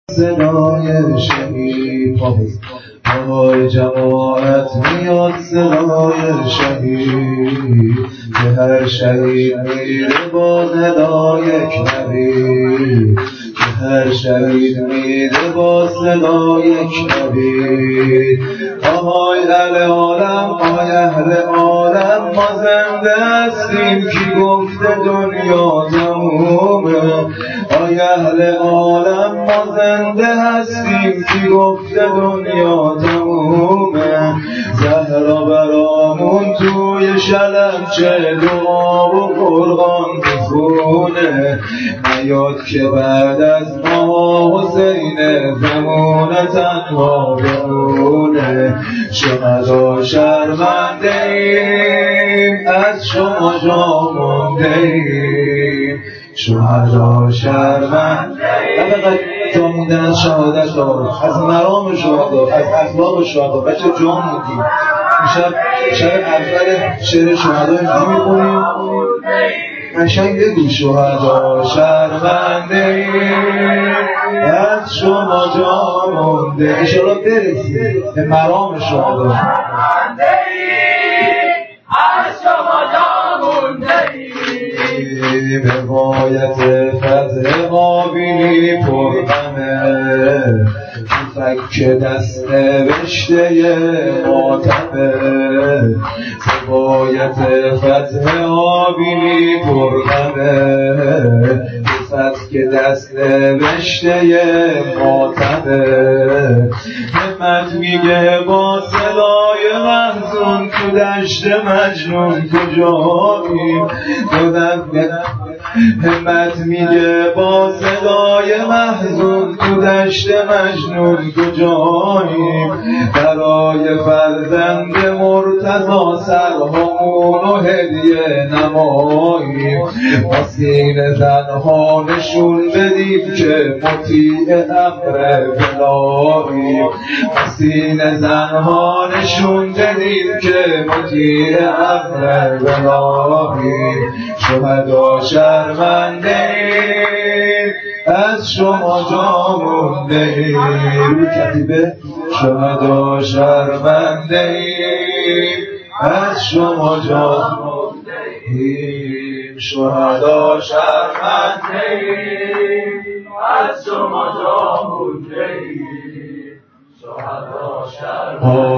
صدای شهید پای جماعت میاد صدای شهید که هر شهید میره با ندای یک نبی که هر شهید میره با صدای یک نبی آهای اهل عالم آهای اهل عالم ما زنده هستیم کی گفته دنیا تمومه آهای اهل عالم ما زنده هستیم کی گفته دنیا تمومه زهرا برامون توی شلمچه دعا و قرآن بخونه نیاد که بعد از ما حسین بمونه تنها بمونه شهدا شرمنده ایم از شما جا مونده ایم شهدا شرمنده ایم جا موندن از شهادت ها از مرام شهدا از اخلاق شهدا بچه جا موندیم شب اول شعر شهدا اینجا میکنیم قشنگ بگو شهدا شرمنده ایم از شما جا مونده انشاءالله برسیم به مرام شهدا از شما جا مونده ایم روایت فتح قابیلی پرغمه فک دست نوشته ماتمه روایت فتح قابیلی پرغمه فک دست نوشته ماتمه همت میگه با صدای محزون تو دشت مجنون کجاییم همت میگه با صدای محزون تو دشت مجنون کجاییم برای فرزند مرتضی سرهامون و هدیه نماییم با سینه زنها نشون بدیم که مطیع امر ولاییم با سینه زنها نشون بدیم که مطیع امر ولاییم شهدا شرمنده ایم از شما جا مونده ایم روی کتیبه شهدا شرمنده ایم از شما جا مونده ایم شهدا شرمنده ایم از شما جا مونده ایم شهدا شرمنده